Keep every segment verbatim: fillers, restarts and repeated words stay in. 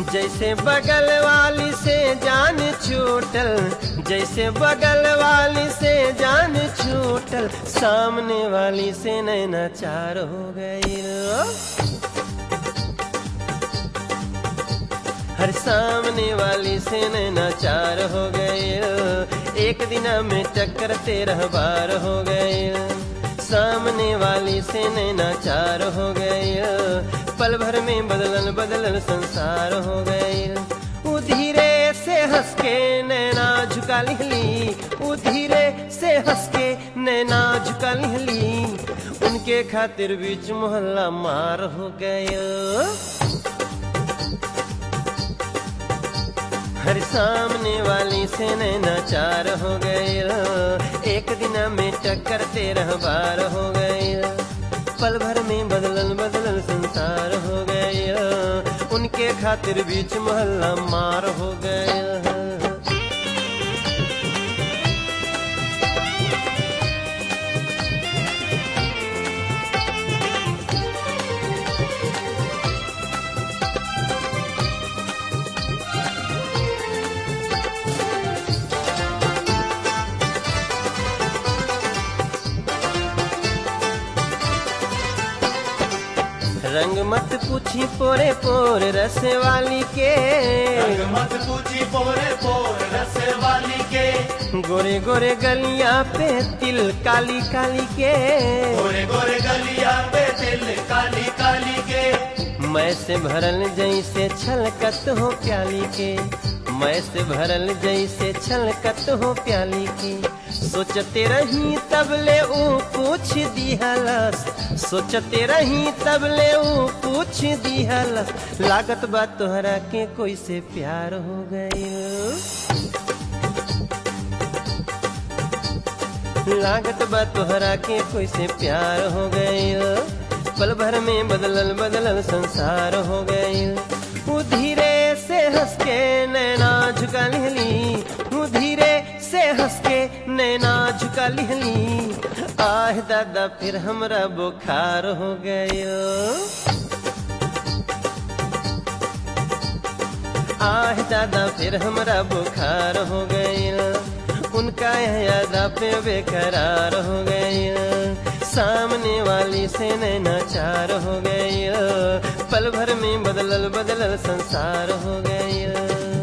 जैसे बगल वाली से जान छूटल, जैसे बगल वाली से जान छूटल, सामने वाली से नैना चार हो गई। हर सामने वाली से नैना चार हो गई। एक दिन में टक्कर तेरह बार हो गई। सामने वाली से नैना चार हो गई। पल भर में बदलन बदलन संसार हो गई। वो धीरे से हंस के नैना झुका लिहली, वो धीरे से हंस के नैना झुका लिहली। उनके खातिर बीच मोहल्ला मार हो गया। हर सामने वाली से नैना चार हो गई। एक दिन में टक्कर तेरह बार हो गई। पल भर में बदलन बदलन संसार हो गया। उनके खातिर बीच मोहल्ला मार हो गया। रंग मत पूछी पोरे पोर रस वाली के, रंग मत पूछी पोरे पोर रस वाली के। गोरे गोरे गलियां पे तिल काली काली के, गोरे गोरे गलियां पे तिल काली काली के। मैं से भरल जैसे छलकत हो प्याली के, मैं से भरल जैसे छलकत हो प्याली की। सोचते रही तब ले ऊ पूछ दिहलस, सोचते रही तब ले ऊ पूछ दिहलस। लागत बा तोहरा के कोई से प्यार हो गई, लागत बा तोहरा के कोई से प्यार हो गई। पल भर में बदलल बदलल संसार हो गई। वो धीरे से हंस के नैना झुका लिहली, वो धीरे से हंस के नैना झुका लिहली। आह दादा फिर हमरा बुखार हो गयो, आह दादा फिर हमरा बुखार हो गयो। उनका यादा पे बेकरार हो गया। सामने वाली से नैना चार हो गया। पल भर में बदलल बदलल संसार हो गया।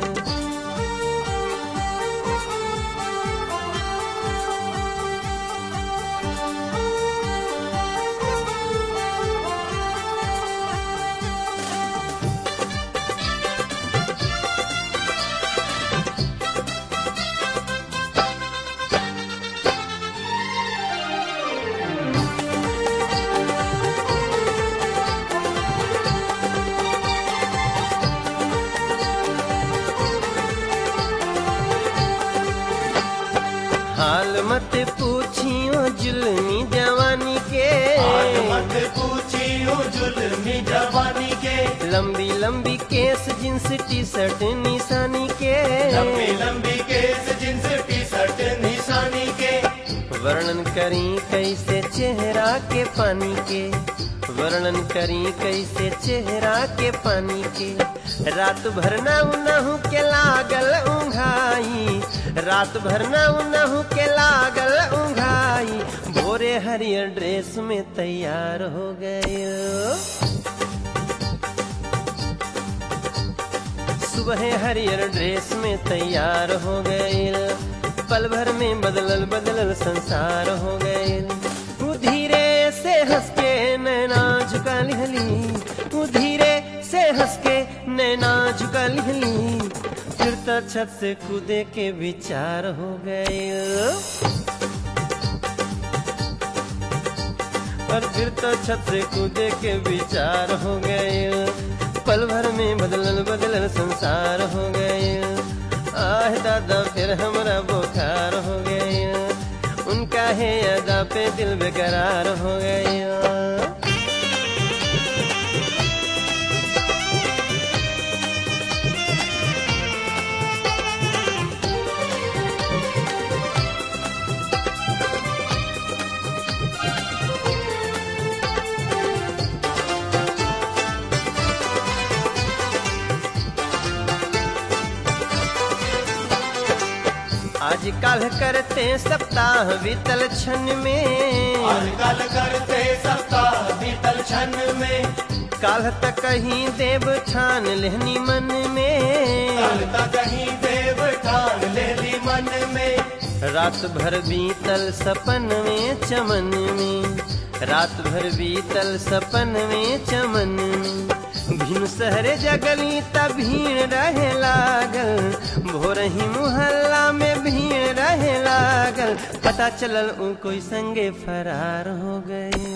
हाल मत पूछियो जुल्मी जवानी के, हाल मत पूछियो जुल्मी जवानी के। लंबी लंबी केस जींस टी शर्ट निशानी के, लंबी लंबी केस जींस टी शर्ट निशानी के। वर्णन करी कैसे चेहरा के पानी के, वर्णन करी कैसे चेहरा के पानी के। रात भर ना उनहु के लागल उंघाई, रात भर ना उनहु के लागल उंघाई। भोरे हरियर ड्रेस में तैयार हो गए, सुबह हरियर ड्रेस में तैयार हो गए। पल भर में बदलल बदलल संसार हो गए। वो धीरे से हंस के नैना झुका लिहली, वो धीरे से हंस के नैना झुका लिहली। फिर तो छत से कूदे के विचार हो गए, और फिर तो छत से कूदे के विचार हो गए। पल भर में बदलल बदलल संसार हो गए। आह दादा फिर हमरा बुखार हो गया। उनका है अदा पे दिल बेकरार हो गया। आजकल करते सप्ताह बीतल क्षण में, आजकल करते सप्ताह बीतल क्षण में, काल तक कहीं देव ठान लेहनी मन में, कल तक कहीं देव ठान ले ली मन में, रात भर बीतल सपन में चमन में, रात भर बीतल सपन में चमन में, भिन सहरे जगली त भीड़ रहे लागल, भोर ही मुहल्ला में भीड़ रहे लागल, पता चलल ऊ कोई संगे फरार हो गए,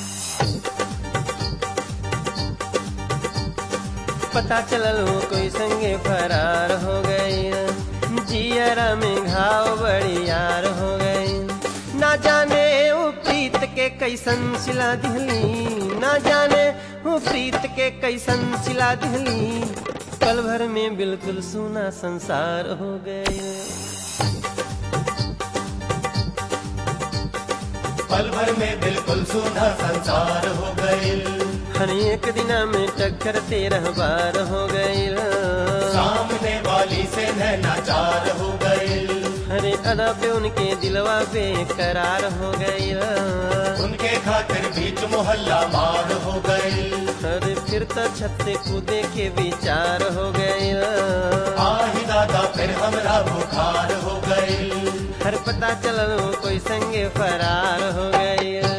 पता चलल ऊ कोई संगे फरार हो गए, जियरा में घाव बड़ी यार हो गए, ना जाने वो प्रीत के कैसन सिला दिहली, ना जाने वो प्रीत के कैसन सिला दिहली, पल भर में बिल्कुल सूना संसार हो गए, पल भर में बिल्कुल सूना संसार हो गए, हर एक दिना में टक्कर तेरह बार हो गई, सामने वाली से नैनाचार हो गए, हरे अदा पे उनके दिलवा बेकरार हो गई, उनके खातिर बीच मोहल्ला मार हो गए, अरे फिर तो छत से कूदे के विचार हो गए, आही दादा फिर हमरा बुखार हो गए, हर पता चलल कोई संगे फरार हो गई।